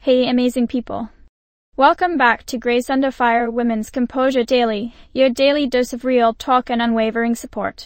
Hey amazing people. Welcome back to Grace Under Fire Women's Composure Daily, your daily dose of real talk and unwavering support.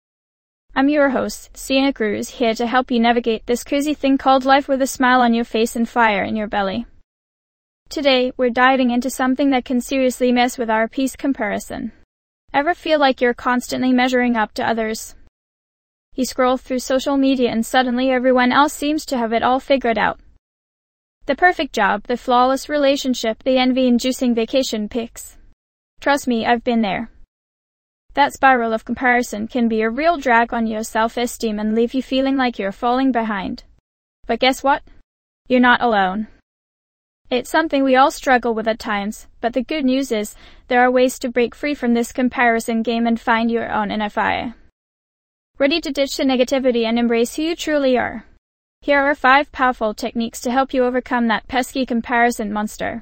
I'm your host, Sienna Cruz, here to help you navigate this crazy thing called life with a smile on your face and fire in your belly. Today, we're diving into something that can seriously mess with our peace: comparison. Ever feel like you're constantly measuring up to others? You scroll through social media and suddenly everyone else seems to have it all figured out. The perfect job, the flawless relationship, the envy-inducing vacation pics. Trust me, I've been there. That spiral of comparison can be a real drag on your self-esteem and leave you feeling like you're falling behind. But guess what? You're not alone. It's something we all struggle with at times, but the good news is, there are ways to break free from this comparison game and find your own inner fire. Ready to ditch the negativity and embrace who you truly are? Here are 5 powerful techniques to help you overcome that pesky comparison monster.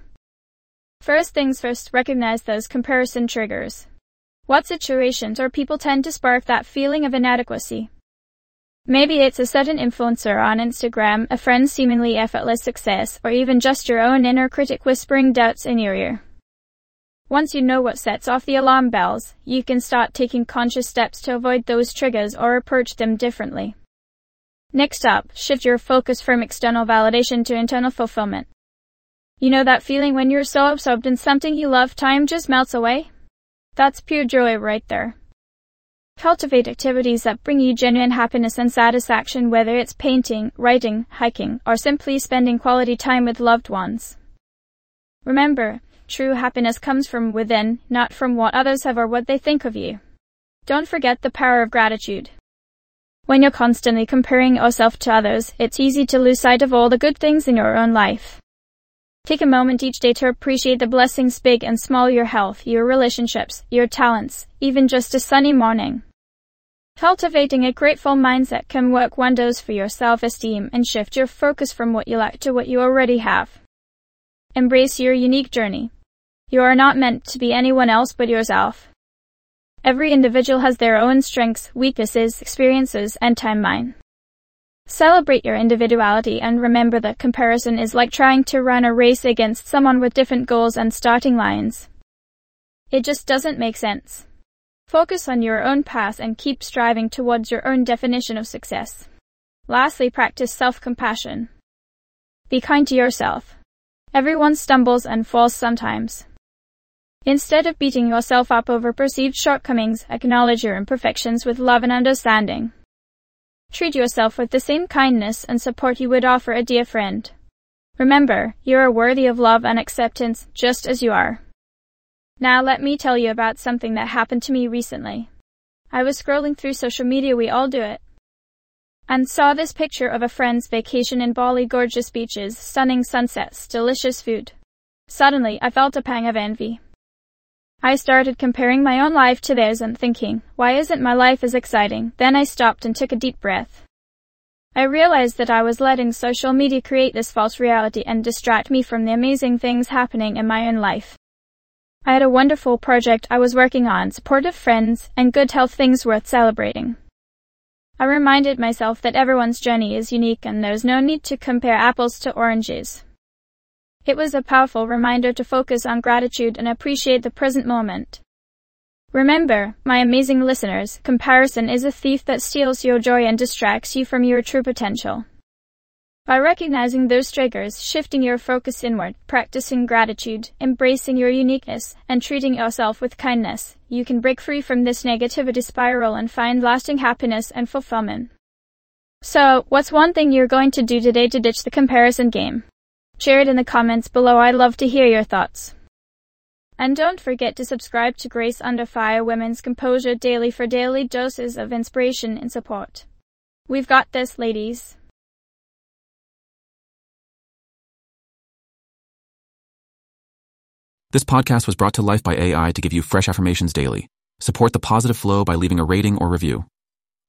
First things first, recognize those comparison triggers. What situations or people tend to spark that feeling of inadequacy? Maybe it's a certain influencer on Instagram, a friend's seemingly effortless success, or even just your own inner critic whispering doubts in your ear. Once you know what sets off the alarm bells, you can start taking conscious steps to avoid those triggers or approach them differently. Next up, shift your focus from external validation to internal fulfillment. You know that feeling when you're so absorbed in something you love, time just melts away? That's pure joy right there. Cultivate activities that bring you genuine happiness and satisfaction, whether it's painting, writing, hiking, or simply spending quality time with loved ones. Remember, true happiness comes from within, not from what others have or what they think of you. Don't forget the power of gratitude. When you're constantly comparing yourself to others, it's easy to lose sight of all the good things in your own life. Take a moment each day to appreciate the blessings, big and small: your health, your relationships, your talents, even just a sunny morning. Cultivating a grateful mindset can work wonders for your self-esteem and shift your focus from what you lack to what you already have. Embrace your unique journey. You are not meant to be anyone else but yourself. Every individual has their own strengths, weaknesses, experiences, and timeline. Celebrate your individuality and remember that comparison is like trying to run a race against someone with different goals and starting lines. It just doesn't make sense. Focus on your own path and keep striving towards your own definition of success. Lastly, practice self-compassion. Be kind to yourself. Everyone stumbles and falls sometimes. Instead of beating yourself up over perceived shortcomings, acknowledge your imperfections with love and understanding. Treat yourself with the same kindness and support you would offer a dear friend. Remember, you are worthy of love and acceptance, just as you are. Now let me tell you about something that happened to me recently. I was scrolling through social media, we all do it, and saw this picture of a friend's vacation in Bali: gorgeous beaches, stunning sunsets, delicious food. Suddenly, I felt a pang of envy. I started comparing my own life to theirs and thinking, why isn't my life as exciting? Then I stopped and took a deep breath. I realized that I was letting social media create this false reality and distract me from the amazing things happening in my own life. I had a wonderful project I was working on, supportive friends, and good health, things worth celebrating. I reminded myself that everyone's journey is unique and there's no need to compare apples to oranges. It was a powerful reminder to focus on gratitude and appreciate the present moment. Remember, my amazing listeners, comparison is a thief that steals your joy and distracts you from your true potential. By recognizing those triggers, shifting your focus inward, practicing gratitude, embracing your uniqueness, and treating yourself with kindness, you can break free from this negativity spiral and find lasting happiness and fulfillment. So, what's one thing you're going to do today to ditch the comparison game? Share it in the comments below. I'd love to hear your thoughts. And don't forget to subscribe to Grace Under Fire Women's Composure Daily for daily doses of inspiration and support. We've got this, ladies. This podcast was brought to life by AI to give you fresh affirmations daily. Support the positive flow by leaving a rating or review.